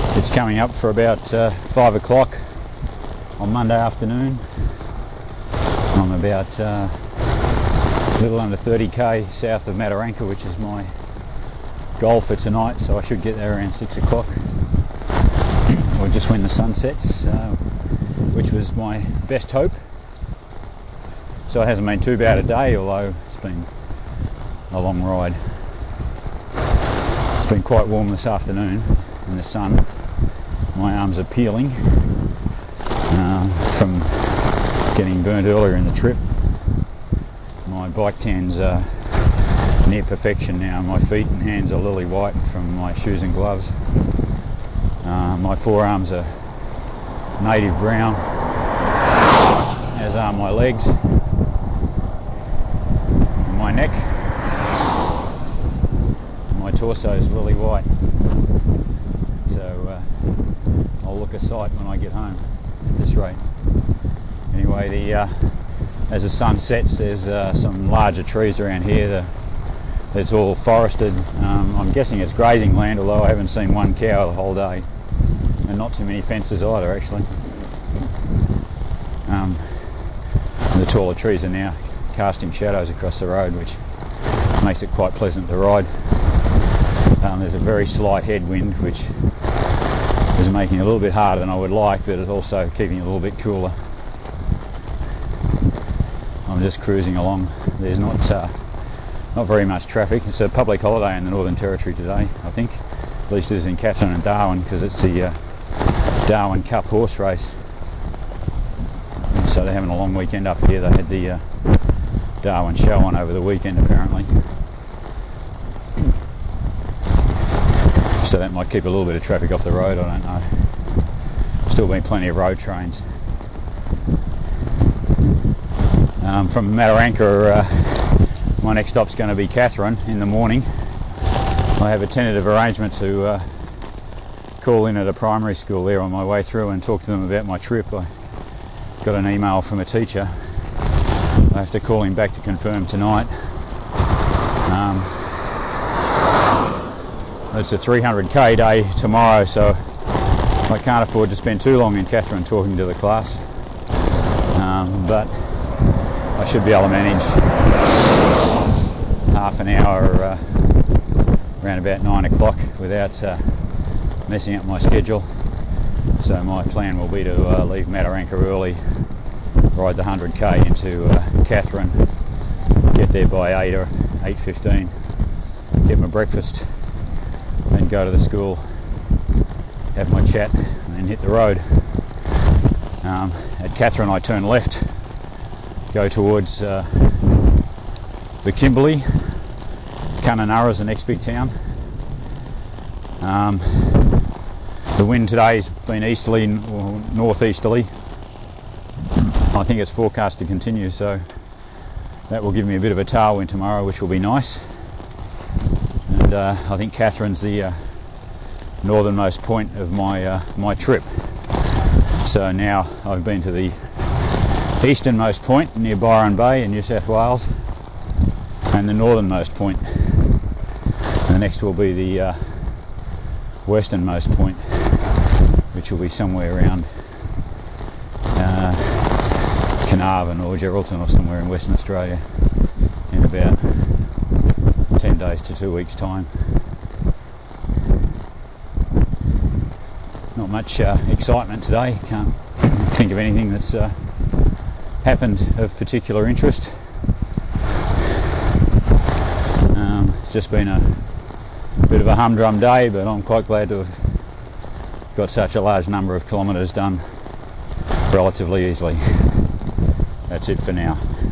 It's coming up for about 5 o'clock on Monday afternoon. I'm about a little under 30k south of Mataranka, which is my goal for tonight, so I should get there around 6 o'clock or just when the sun sets, which was my best hope. So it hasn't been too bad a day, although it's been a long ride. It's been quite warm this afternoon in the sun. My arms are peeling from getting burnt earlier in the trip. My bike tan's near perfection now. My feet and hands are lily white from my shoes and gloves. My forearms are native brown, as are my legs. And my neck, my torso is lily white. So I'll look a sight when I get home at this rate. Anyway, as the sun sets, there's some larger trees around here. It's all forested. I'm guessing it's grazing land, although I haven't seen one cow the whole day, and not too many fences either, actually. The taller trees are now casting shadows across the road, which makes it quite pleasant to ride. There's a very slight headwind, which is making it a little bit harder than I would like, but it's also keeping it a little bit cooler. I'm just cruising along. There's not very much traffic. It's a public holiday in the Northern Territory today, I think. At least it is in Katherine and Darwin, because it's the Darwin Cup horse race. So they're having a long weekend up here. They had the Darwin show on over the weekend, apparently. So that might keep a little bit of traffic off the road, I don't know. Still been plenty of road trains. From Mataranka, my next stop's going to be Katherine in the morning. I have a tentative arrangement to call in at a primary school there on my way through and talk to them about my trip. I got an email from a teacher. I have to call him back to confirm tonight. It's a 300k day tomorrow, so I can't afford to spend too long in Katherine talking to the class. But I should be able to manage half an hour around about 9 o'clock without messing up my schedule. So my plan will be to leave Mataranka early, ride the 100k into Katherine, get there by 8 or 8:15, get my breakfast, then go to the school, have my chat, and then hit the road. At Katherine I turn left, go towards the Kimberley. Kununurra is the next big town. The wind today's been easterly or northeasterly. I think it's forecast to continue, so that will give me a bit of a tailwind tomorrow, which will be nice. And I think Katherine's the northernmost point of my trip. So now I've been to the easternmost point near Byron Bay in New South Wales, and the northernmost point. The next will be the westernmost point, which will be somewhere around Carnarvon or Geraldton or somewhere in Western Australia in about 10 days to 2 weeks' time. Not much excitement today. Can't think of anything that's happened of particular interest. It's just been a bit of a humdrum day, but I'm quite glad to have got such a large number of kilometres done relatively easily. That's it for now.